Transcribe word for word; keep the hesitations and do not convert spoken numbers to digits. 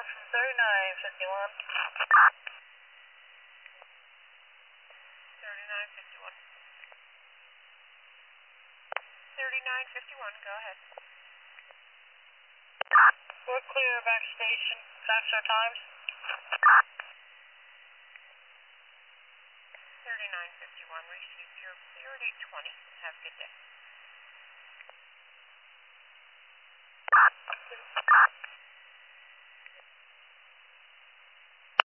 from thirty-nine fifty-one. thirty-nine fifty-one. thirty-nine fifty-one, go ahead. We're clear back station. Fax our times. thirty-nine fifty-one, received. You're clear at eight twenty. Have a good day.